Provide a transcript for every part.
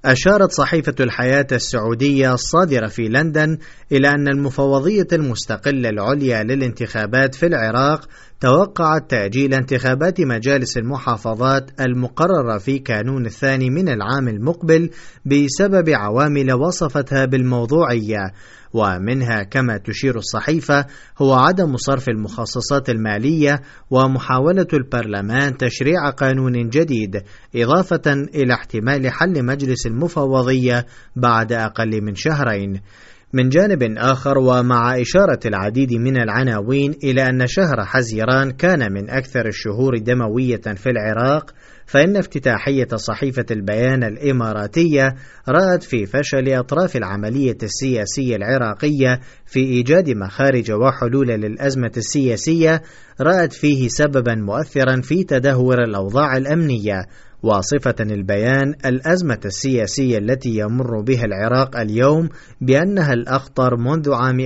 أشارت صحيفة الحياة السعودية الصادرة في لندن إلى أن المفوضية المستقلة العليا للانتخابات في العراق توقعت تأجيل انتخابات مجالس المحافظات المقررة في كانون الثاني من العام المقبل بسبب عوامل وصفتها بالموضوعية، ومنها كما تشير الصحيفة هو عدم صرف المخصصات المالية ومحاولة البرلمان تشريع قانون جديد، إضافة إلى احتمال حل مجلس المفوضية بعد أقل من شهرين. من جانب آخر، ومع إشارة العديد من العناوين إلى أن شهر حزيران كان من أكثر الشهور دموية في العراق، فإن افتتاحية صحيفة البيان الإماراتية رأت في فشل أطراف العملية السياسية العراقية في إيجاد مخارج وحلول للأزمة السياسية، رأت فيه سببا مؤثرا في تدهور الأوضاع الأمنية، واصفة البيان الأزمة السياسية التي يمر بها العراق اليوم بأنها الأخطر منذ عام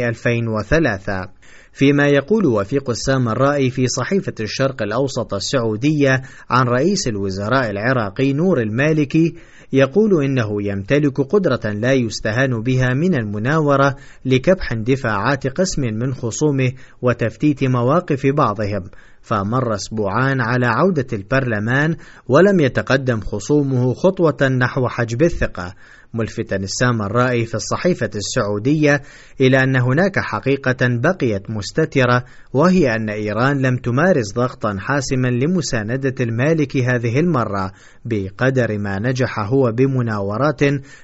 2003. فيما يقول وفيق السامرائي في صحيفة الشرق الأوسط السعودية عن رئيس الوزراء العراقي نور المالكي، يقول إنه يمتلك قدرة لا يستهان بها من المناورة لكبح اندفاعات قسم من خصومه وتفتيت مواقف بعضهم، فمر أسبوعان على عودة البرلمان ولم يتقدم خصومه خطوة نحو حجب الثقة، ملفتا السامرائي في الصحيفة السعودية إلى أن هناك حقيقة بقيت مستترة، وهي أن إيران لم تمارس ضغطا حاسما لمساندة المالكي هذه المرة، بقدر ما نجح هو بمناورات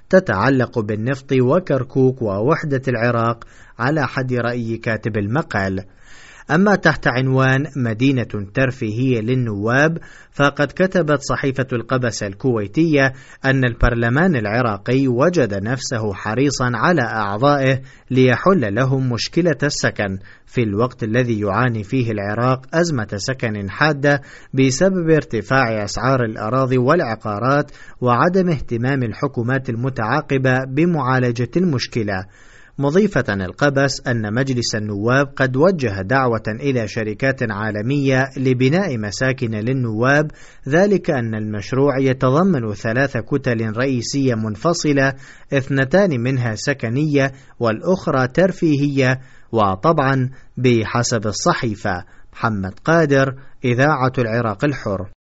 تتعلق بالنفط وكركوك ووحدة العراق على حد رأي كاتب المقال. أما تحت عنوان مدينة ترفيهية للنواب، فقد كتبت صحيفة القبس الكويتية أن البرلمان العراقي وجد نفسه حريصا على أعضائه ليحل لهم مشكلة السكن في الوقت الذي يعاني فيه العراق أزمة سكن حادة بسبب ارتفاع أسعار الأراضي والعقارات وعدم اهتمام الحكومات المتعاقبة بمعالجة المشكلة، مضيفة القبس أن مجلس النواب قد وجه دعوة إلى شركات عالمية لبناء مساكن للنواب، ذلك أن المشروع يتضمن 3 كتل رئيسية منفصلة، 2 منها سكنية والأخرى ترفيهية، وطبعا بحسب الصحيفة. محمد قادر، إذاعة العراق الحر.